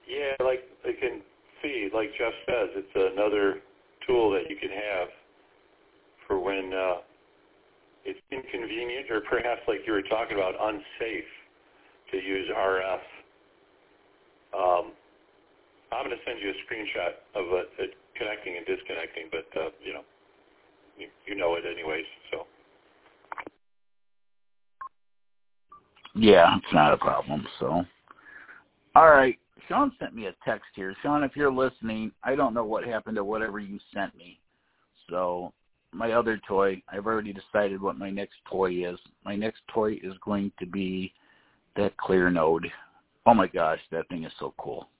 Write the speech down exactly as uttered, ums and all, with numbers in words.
Yeah, like they can see, like Jeff says, it's another tool that you can have for when uh, it's inconvenient or perhaps like you were talking about, unsafe to use R F. Um, I'm going to send you a screenshot of it, it connecting and disconnecting, but, uh, you know, you, you know it anyways, so. Yeah, it's not a problem, so. All right. Sean sent me a text here. Sean, if you're listening, I don't know what happened to whatever you sent me. So my other toy, I've already decided what my next toy is. My next toy is going to be that Clear Node. Oh, my gosh, that thing is so cool.